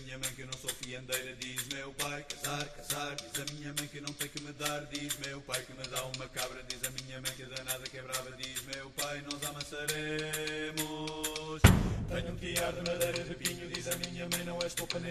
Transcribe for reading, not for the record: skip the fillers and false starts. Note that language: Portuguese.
minha mãe que eu não sou fiandeira. Diz meu pai, casar, casar. Diz a minha mãe que não tem que me dar. Diz meu pai que me dá uma cabra. Diz a minha mãe que danada que é brava. Diz meu pai, nós amassaremos. Tenho um tiar de madeira de pinho. Diz a minha mãe, não és poupa nem